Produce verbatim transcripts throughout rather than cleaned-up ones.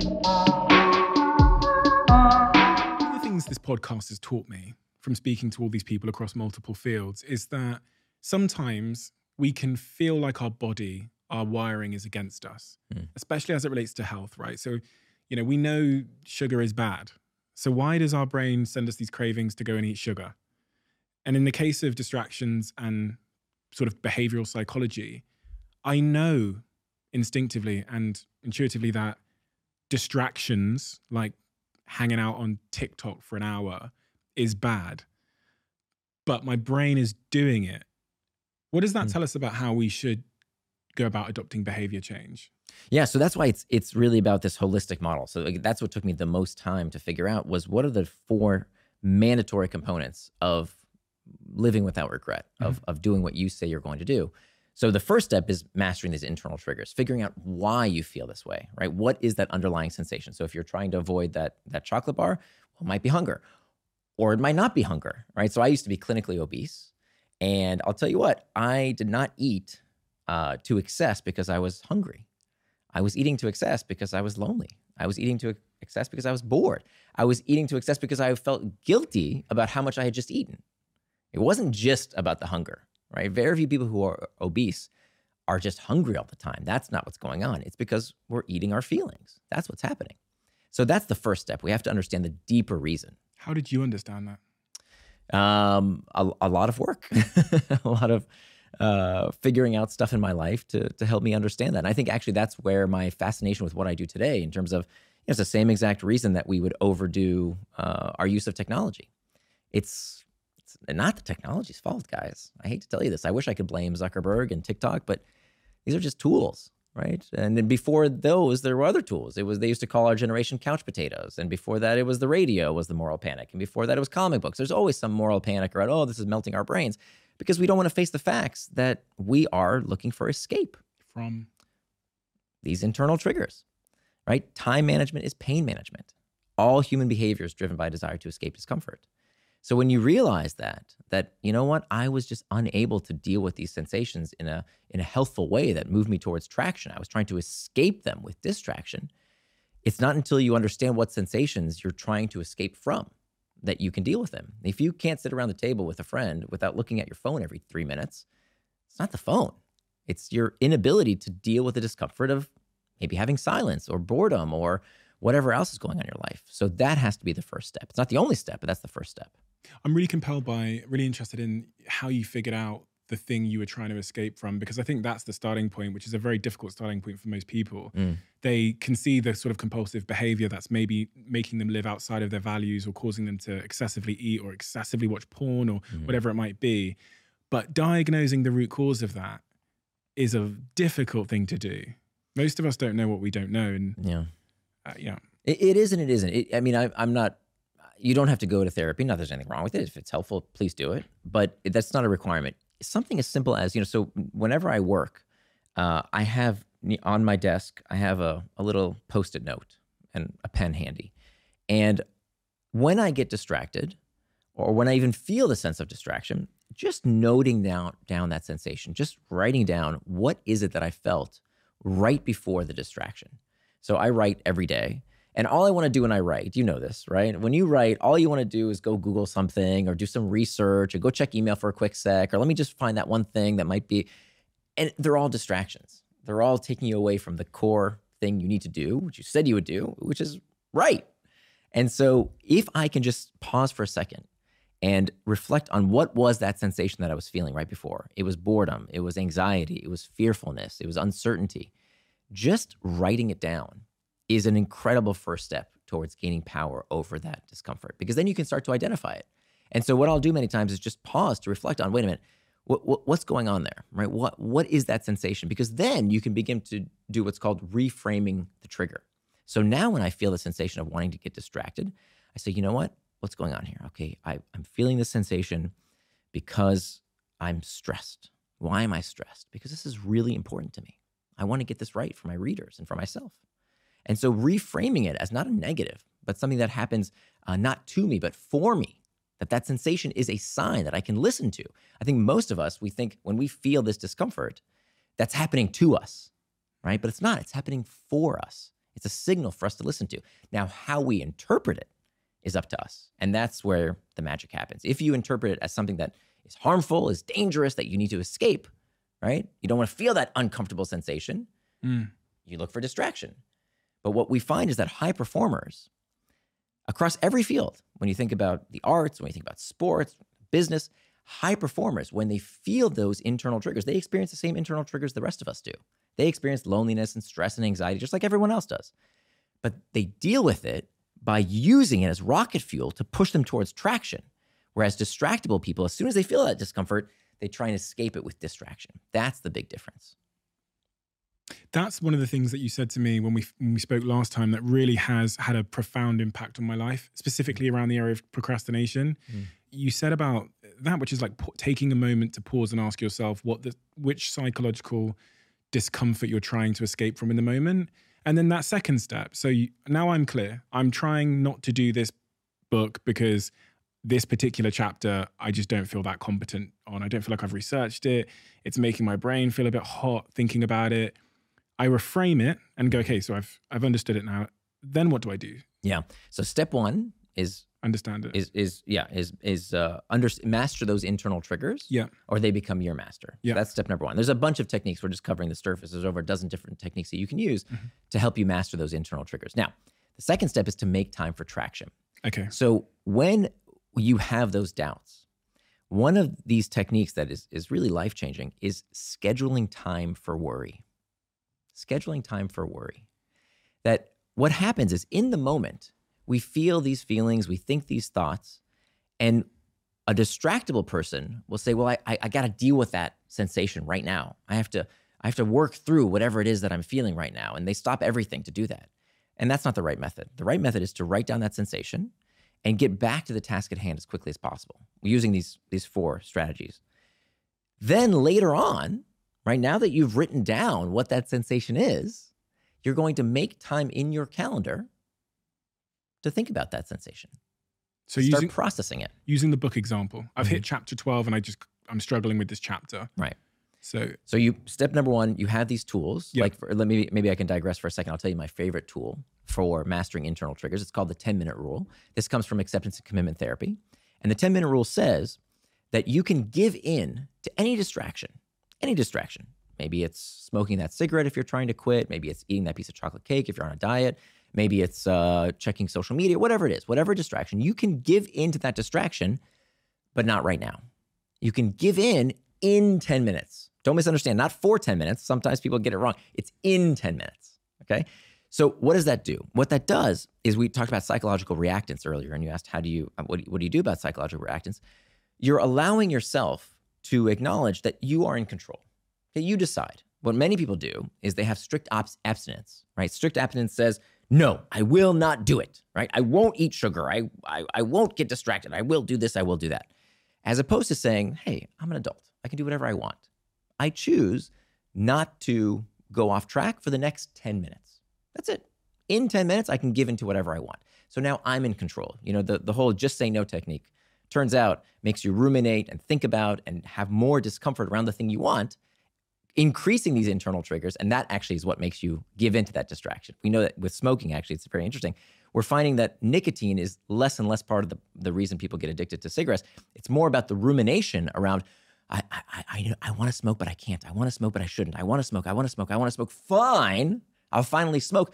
One of the things this podcast has taught me from speaking to all these people across multiple fields is that sometimes we can feel like our body, our wiring is against us, mm. especially as it relates to health, right? So, you know, we know sugar is bad. So why does our brain send us these cravings to go and eat sugar? And in the case of distractions and sort of behavioral psychology, I know instinctively and intuitively that distractions like hanging out on TikTok for an hour is bad, but my brain is doing it. What does that mm. tell us about how we should go about adopting behavior change? Yeah, so that's why it's it's really about this holistic model. So like, that's what took me the most time to figure out was what are the four mandatory components of living without regret, mm-hmm. of, of doing what you say you're going to do. So the first step is mastering these internal triggers, figuring out why you feel this way, right? What is that underlying sensation? So if you're trying to avoid that, that chocolate bar, well, it might be hunger, or it might not be hunger, right? So I used to be clinically obese, and I'll tell you what, I did not eat uh, to excess because I was hungry. I was eating to excess because I was lonely. I was eating to excess because I was bored. I was eating to excess because I felt guilty about how much I had just eaten. It wasn't just about the hunger. Right? Very few people who are obese are just hungry all the time. That's not what's going on. It's because we're eating our feelings. That's what's happening. So that's the first step. We have to understand the deeper reason. How did you understand that? Um, a, a lot of work, a lot of uh, figuring out stuff in my life to, to help me understand that. And I think actually that's where my fascination with what I do today in terms of, you know, it's the same exact reason that we would overdo uh, our use of technology. It's not the technology's fault, guys. I hate to tell you this. I wish I could blame Zuckerberg and TikTok, but these are just tools, right? And then before those, there were other tools. It was, they used to call our generation couch potatoes. And before that, it was the radio was the moral panic. And before that, it was comic books. There's always some moral panic around, oh, this is melting our brains, because we don't want to face the facts that we are looking for escape from these internal triggers, right? Time management is pain management. All human behavior is driven by a desire to escape discomfort. So when you realize that, that, you know what, I was just unable to deal with these sensations in a, in a healthful way that moved me towards traction. I was trying to escape them with distraction. It's not until you understand what sensations you're trying to escape from that you can deal with them. If you can't sit around the table with a friend without looking at your phone every three minutes, it's not the phone. It's your inability to deal with the discomfort of maybe having silence or boredom or whatever else is going on in your life. So that has to be the first step. It's not the only step, but that's the first step. I'm really compelled by, really interested in how you figured out the thing you were trying to escape from, because I think that's the starting point, which is a very difficult starting point for most people. Mm. They can see the sort of compulsive behavior that's maybe making them live outside of their values or causing them to excessively eat or excessively watch porn or mm. whatever it might be. But diagnosing the root cause of that is a difficult thing to do. Most of us don't know what we don't know. And yeah, uh, yeah. It, it is and it isn't. It, I mean, I, I'm not, you don't have to go to therapy. Not that there's anything wrong with it. If it's helpful, please do it. But that's not a requirement. Something as simple as, you know, so whenever I work, uh, I have on my desk, I have a, a little Post-it note and a pen handy. And when I get distracted, or when I even feel the sense of distraction, just noting down, down that sensation, just writing down what is it that I felt right before the distraction. So I write every day. And all I want to do when I write, you know this, right? When you write, all you want to do is go Google something or do some research or go check email for a quick sec, or let me just find that one thing that might be, and they're all distractions. They're all taking you away from the core thing you need to do, which you said you would do, which is right. And so if I can just pause for a second and reflect on what was that sensation that I was feeling right before. It was boredom, it was anxiety, it was fearfulness, it was uncertainty. Just writing it down is an incredible first step towards gaining power over that discomfort, because then you can start to identify it. And so what I'll do many times is just pause to reflect on, wait a minute, what, what, what's going on there, right? What, what is that sensation? Because then you can begin to do what's called reframing the trigger. So now when I feel the sensation of wanting to get distracted, I say, you know what? What's going on here? Okay, I, I'm feeling this sensation because I'm stressed. Why am I stressed? Because this is really important to me. I want to get this right for my readers and for myself. And so reframing it as not a negative, but something that happens uh, not to me, but for me, that that sensation is a sign that I can listen to. I think most of us, we think when we feel this discomfort, that's happening to us, right? But it's not, it's happening for us. It's a signal for us to listen to. Now, how we interpret it is up to us. And that's where the magic happens. If you interpret it as something that is harmful, is dangerous, that you need to escape, right? You don't want to feel that uncomfortable sensation. Mm. You look for distraction. But what we find is that high performers across every field, when you think about the arts, when you think about sports, business, high performers, when they feel those internal triggers, they experience the same internal triggers the rest of us do. They experience loneliness and stress and anxiety just like everyone else does. But they deal with it by using it as rocket fuel to push them towards traction. Whereas distractible people, as soon as they feel that discomfort, they try and escape it with distraction. That's the big difference. That's one of the things that you said to me when we, when we spoke last time that really has had a profound impact on my life, specifically around the area of procrastination. Mm. You said about that, which is like taking a moment to pause and ask yourself what the which psychological discomfort you're trying to escape from in the moment. And then that second step. So you, now I'm clear. I'm trying not to do this book because this particular chapter, I just don't feel that competent on. I don't feel like I've researched it. It's making my brain feel a bit hot thinking about it. I reframe it and go, okay, so I've I've understood it now. Then what do I do? Yeah. So step one is understand it. Is is yeah is is uh, under master those internal triggers. Yeah. Or they become your master. Yeah. That's step number one. There's a bunch of techniques. We're just covering the surface. There's over a dozen different techniques that you can use mm-hmm. to help you master those internal triggers. Now, the second step is to make time for traction. Okay. So when you have those doubts, one of these techniques that is is really life changing is scheduling time for worry. Scheduling time for worry. That what happens is in the moment, we feel these feelings, we think these thoughts, and a distractible person will say, well, I, I, I got to deal with that sensation right now. I have to, I have to work through whatever it is that I'm feeling right now. And they stop everything to do that. And that's not the right method. The right method is to write down that sensation and get back to the task at hand as quickly as possible using these, these four strategies. Then later on, right now that you've written down what that sensation is, you're going to make time in your calendar to think about that sensation. So start using, processing it. Using the book example, I've mm-hmm. hit chapter twelve and I just, I'm struggling with this chapter. Right. So, so you, step number one, you have these tools. Yep. Like for, let me, maybe I can digress for a second. I'll tell you my favorite tool for mastering internal triggers. It's called the ten minute rule. This comes from acceptance and commitment therapy. And the ten minute rule says that you can give in to any distraction, any distraction. Maybe it's smoking that cigarette if you're trying to quit. Maybe it's eating that piece of chocolate cake if you're on a diet. Maybe it's uh, checking social media, whatever it is, whatever distraction. You can give in to that distraction, but not right now. You can give in in ten minutes. Don't misunderstand, not for ten minutes. Sometimes people get it wrong. It's in ten minutes, okay? So what does that do? What that does is we talked about psychological reactance earlier, and you asked, how do you, what do you, what do you do about psychological reactance? You're allowing yourself to acknowledge that you are in control. Okay, you decide. What many people do is they have strict abstinence, right? Strict abstinence says, no, I will not do it, right? I won't eat sugar. I, I, I won't get distracted. I will do this. I will do that. As opposed to saying, hey, I'm an adult. I can do whatever I want. I choose not to go off track for the next ten minutes. That's it. In ten minutes, I can give into whatever I want. So now I'm in control. You know, the, the whole just say no technique turns out makes you ruminate and think about and have more discomfort around the thing you want, increasing these internal triggers. And that actually is what makes you give into that distraction. We know that with smoking, actually, it's very interesting. We're finding that nicotine is less and less part of the, the reason people get addicted to cigarettes. It's more about the rumination around, I, I, I, I want to smoke, but I can't. I want to smoke, but I shouldn't. I want to smoke. I want to smoke. I want to smoke. Fine. I'll finally smoke.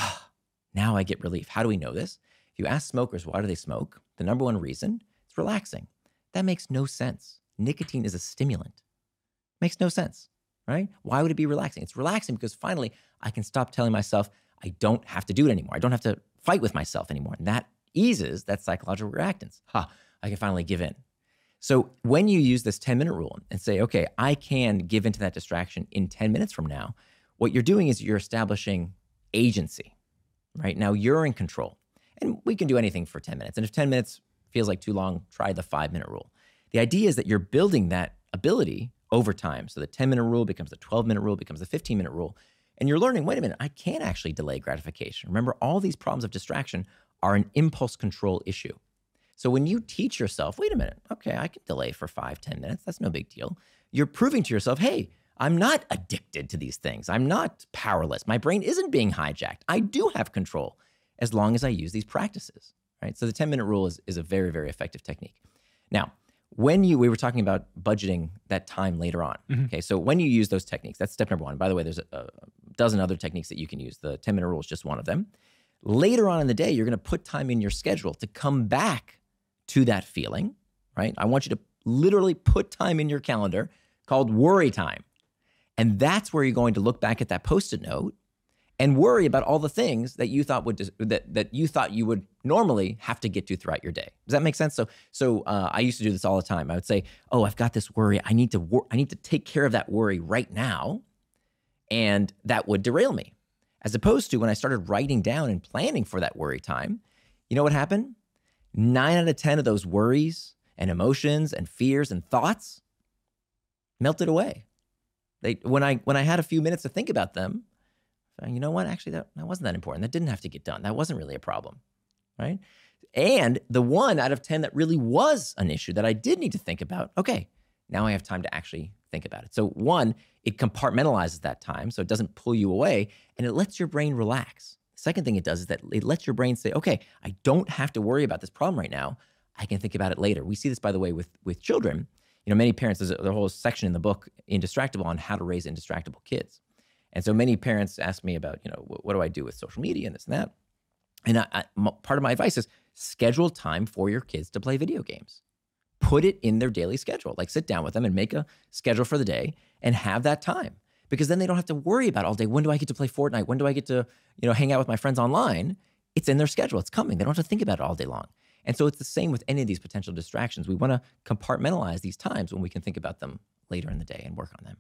Now I get relief. How do we know this? If you ask smokers, why do they smoke? The number one reason, it's relaxing. That makes no sense. Nicotine is a stimulant. Makes no sense. Right? Why would it be relaxing? It's relaxing because finally I can stop telling myself I don't have to do it anymore. I don't have to fight with myself anymore. And that eases that psychological reactance. Ha, I can finally give in. So when you use this ten minute rule and say, okay, I can give into that distraction in ten minutes from now, what you're doing is you're establishing agency, right? Now you're in control. And we can do anything for ten minutes. And if ten minutes feels like too long, try the five minute rule. The idea is that you're building that ability over time. So the ten minute rule becomes the twelve minute rule, becomes the fifteen minute rule. And you're learning, wait a minute, I can actually delay gratification. Remember, all these problems of distraction are an impulse control issue. So when you teach yourself, wait a minute, okay, I can delay for five, ten minutes. That's no big deal. You're proving to yourself, hey, I'm not addicted to these things. I'm not powerless. My brain isn't being hijacked. I do have control as long as I use these practices, right? So the ten minute rule is, is a very, very effective technique. Now, when you, we were talking about budgeting that time later on. Mm-hmm. Okay, so when you use those techniques, that's step number one. By the way, there's a, a dozen other techniques that you can use. The ten minute rule is just one of them. Later on in the day, you're gonna put time in your schedule to come back to that feeling, right? I want you to literally put time in your calendar called worry time. And that's where you're going to look back at that Post-it note and worry about all the things that you thought would that that you thought you would normally have to get to throughout your day. Does that make sense? So, so uh, I used to do this all the time. I would say, "Oh, I've got this worry. I need to wor- I need to take care of that worry right now," and that would derail me. As opposed to when I started writing down and planning for that worry time, you know what happened? Nine out of ten of those worries and emotions and fears and thoughts melted away. They when I when I had a few minutes to think about them. You know what? Actually, that, that wasn't that important. That didn't have to get done. That wasn't really a problem, right? And the one out of ten that really was an issue that I did need to think about, okay, now I have time to actually think about it. So one, it compartmentalizes that time so it doesn't pull you away and it lets your brain relax. The second thing it does is that it lets your brain say, okay, I don't have to worry about this problem right now. I can think about it later. We see this, by the way, with, with children. You know, many parents, there's a, there's a whole section in the book, Indistractable, on how to raise indistractable kids. And so many parents ask me about, you know, what, what do I do with social media and this and that? And I, I, m- part of my advice is schedule time for your kids to play video games. Put it in their daily schedule. Like sit down with them and make a schedule for the day and have that time. Because then they don't have to worry about all day, when do I get to play Fortnite? When do I get to, you know, hang out with my friends online? It's in their schedule. It's coming. They don't have to think about it all day long. And so it's the same with any of these potential distractions. We want to compartmentalize these times when we can think about them later in the day and work on them.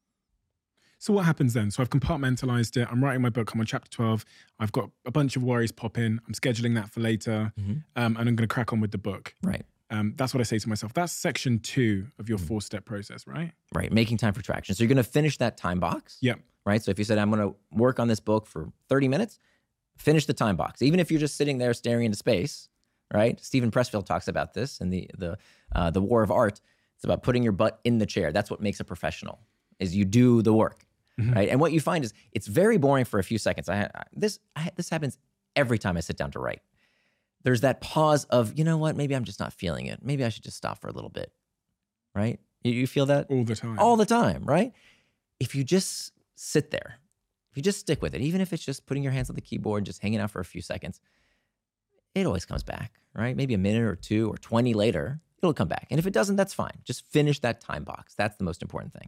So what happens then? So I've compartmentalized it. I'm writing my book. I'm on chapter twelve. I've got a bunch of worries pop in. I'm scheduling that for later. Mm-hmm. um, and I'm going to crack on with the book. Right. Um, that's what I say to myself. That's section two of your mm-hmm. four-step process, right? Right. Making time for traction. So you're going to finish that time box. Yep. Right. So if you said, I'm going to work on this book for thirty minutes, finish the time box. Even if you're just sitting there staring into space, right? Stephen Pressfield talks about this in the, the, uh, the War of Art. It's about putting your butt in the chair. That's what makes a professional, is you do the work. Mm-hmm. Right. And what you find is it's very boring for a few seconds. I, I this I, this happens every time I sit down to write. There's that pause of, you know what, maybe I'm just not feeling it. Maybe I should just stop for a little bit. Right? You, you feel that? All the time. All the time, right? If you just sit there, if you just stick with it, even if it's just putting your hands on the keyboard and just hanging out for a few seconds, it always comes back, right? Maybe a minute or two or twenty later, it'll come back. And if it doesn't, that's fine. Just finish that time box. That's the most important thing.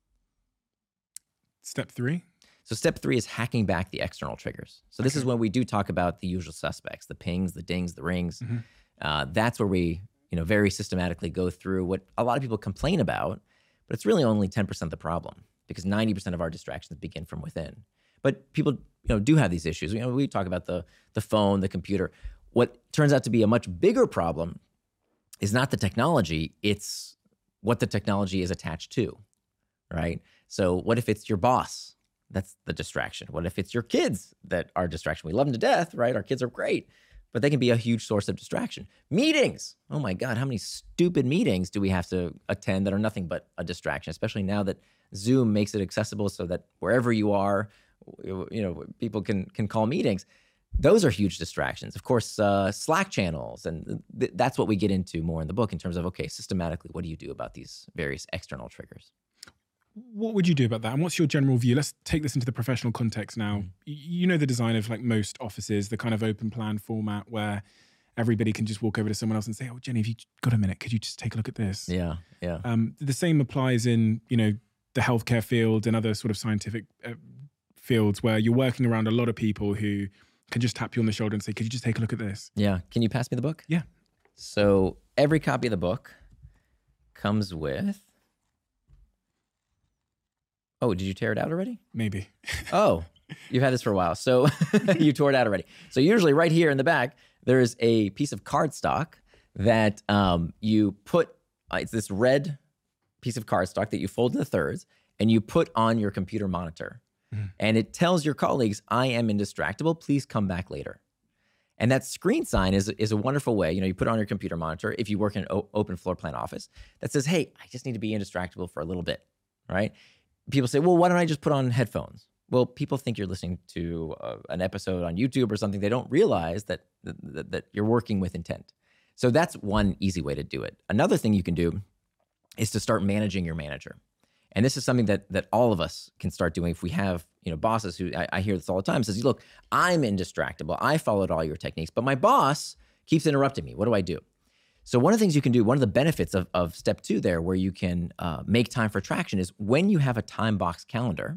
Step three? So step three is hacking back the external triggers. So this okay. is when we do talk about the usual suspects, the pings, the dings, the rings. Mm-hmm. Uh, that's where we, you know, very systematically go through what a lot of people complain about, but it's really only ten percent of the problem because ninety percent of our distractions begin from within. But people, you know, do have these issues. You know, we talk about the, the phone, the computer. What turns out to be a much bigger problem is not the technology, it's what the technology is attached to, right? So what if it's your boss? That's the distraction. What if it's your kids that are distraction? We love them to death, right? Our kids are great, but they can be a huge source of distraction. Meetings. Oh my God, how many stupid meetings do we have to attend that are nothing but a distraction, especially now that Zoom makes it accessible so that wherever you are, you know, people can can call meetings. Those are huge distractions. Of course, uh, Slack channels, and th- that's what we get into more in the book in terms of, okay, systematically, what do you do about these various external triggers? What would you do about that? And what's your general view? Let's take this into the professional context now. Mm. You know the design of like most offices, the kind of open plan format where everybody can just walk over to someone else and say, oh, Jenny, have you got a minute? Could you just take a look at this? Yeah, yeah. Um, the same applies in, you know, the healthcare field and other sort of scientific uh, fields where you're working around a lot of people who can just tap you on the shoulder and say, could you just take a look at this? Yeah. Can you pass me the book? Yeah. So every copy of the book comes with... Oh, did you tear it out already? Maybe. Oh, you've had this for a while. So you tore it out already. So usually right here in the back, there is a piece of cardstock that um, you put, uh, it's this red piece of cardstock that you fold into thirds and you put on your computer monitor. Mm. And it tells your colleagues, I am indistractable, please come back later. And that screen sign is, is a wonderful way. You know, you put it on your computer monitor if you work in an o- open floor plan office that says, hey, I just need to be indistractable for a little bit, right? people say, well, why don't I just put on headphones? Well, people think you're listening to uh, an episode on YouTube or something. They don't realize that, that that you're working with intent. So that's one easy way to do it. Another thing you can do is to start managing your manager. And this is something that that all of us can start doing if we have, you know, bosses who, I, I hear this all the time, says, look, I'm indistractable. I followed all your techniques, but my boss keeps interrupting me. What do I do? So one of the things you can do, one of the benefits of, of step two there, where you can uh, make time for traction, is when you have a time box calendar,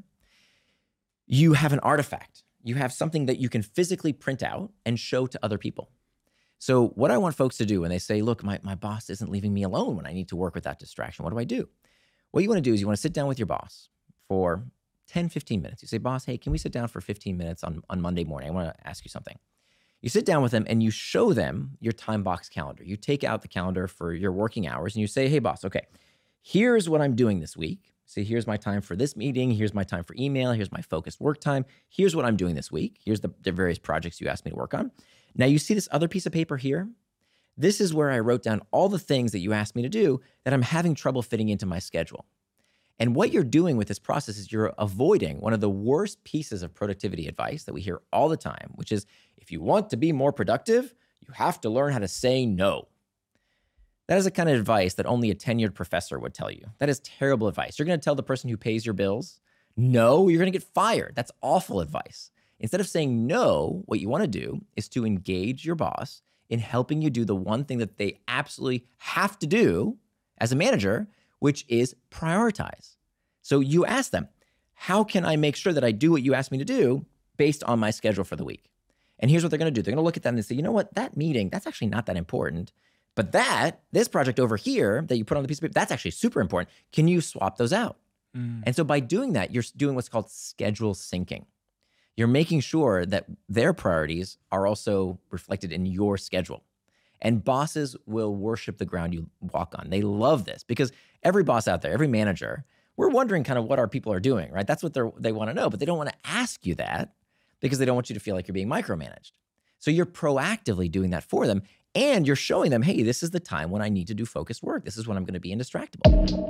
you have an artifact. You have something that you can physically print out and show to other people. So what I want folks to do when they say, look, my, my boss isn't leaving me alone when I need to work with that distraction, what do I do? What you want to do is you want to sit down with your boss for ten, fifteen minutes. You say, boss, hey, can we sit down for fifteen minutes on, on Monday morning? I want to ask you something. You sit down with them and you show them your time box calendar. You take out the calendar for your working hours and you say, hey, boss, okay, here's what I'm doing this week. See, here's my time for this meeting. Here's my time for email. Here's my focused work time. Here's what I'm doing this week. Here's the, the various projects you asked me to work on. Now, you see this other piece of paper here? This is where I wrote down all the things that you asked me to do that I'm having trouble fitting into my schedule. And what you're doing with this process is you're avoiding one of the worst pieces of productivity advice that we hear all the time, which is if you want to be more productive, you have to learn how to say no. That is the kind of advice that only a tenured professor would tell you. That is terrible advice. You're going to tell the person who pays your bills, no, you're going to get fired. That's awful advice. Instead of saying no, what you want to do is to engage your boss in helping you do the one thing that they absolutely have to do as a manager, which is prioritize. So you ask them, how can I make sure that I do what you asked me to do based on my schedule for the week? And here's what they're going to do. They're going to look at that and say, you know what, that meeting, that's actually not that important. But that, this project over here that you put on the piece of paper, that's actually super important. Can you swap those out? Mm. And so by doing that, you're doing what's called schedule syncing. You're making sure that their priorities are also reflected in your schedule. And bosses will worship the ground you walk on. They love this because every boss out there, every manager, we're wondering kind of what our people are doing, right? That's what they're, they want to know, but they don't want to ask you that because they don't want you to feel like you're being micromanaged. So you're proactively doing that for them, and you're showing them, hey, this is the time when I need to do focused work. This is when I'm going to be indistractable.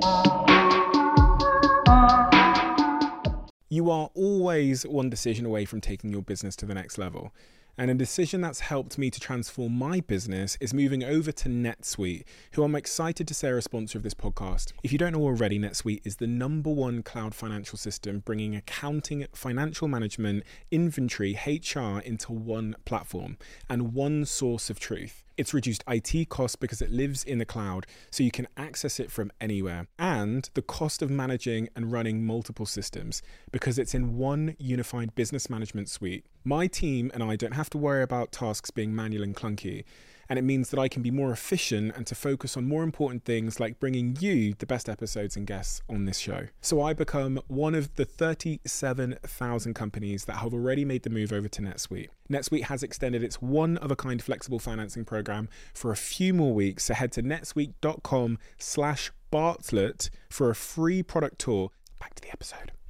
You are always one decision away from taking your business to the next level. And a decision that's helped me to transform my business is moving over to NetSuite, who I'm excited to say are a sponsor of this podcast. If you don't know already, NetSuite is the number one cloud financial system, bringing accounting, financial management, inventory, H R into one platform and one source of truth. It's reduced I T costs because it lives in the cloud, so you can access it from anywhere. And the cost of managing and running multiple systems because it's in one unified business management suite. My team and I don't have to worry about tasks being manual and clunky. And it means that I can be more efficient and to focus on more important things like bringing you the best episodes and guests on this show. So I become one of the thirty-seven thousand companies that have already made the move over to NetSuite. NetSuite has extended its one-of-a-kind flexible financing program for a few more weeks. So head to netsuite.com slash Bartlett for a free product tour. Back to the episode.